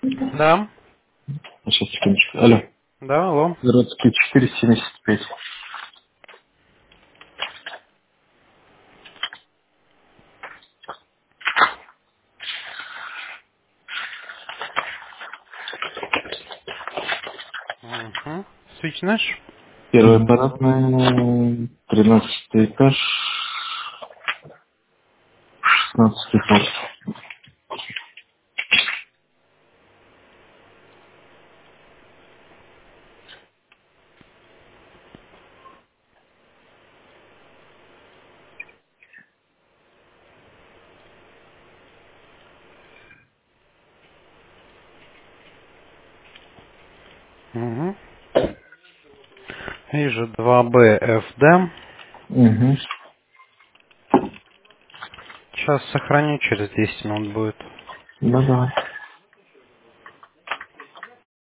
Да, Сейчас, секундочку. Алло. да, алло. Городский 475. Угу. Свечнешь? Первая аппаратная, 13 этаж, 16 пост. Угу. Вижу 2BFD. Угу. Сейчас сохраню, через 10 минут будет. Да-да.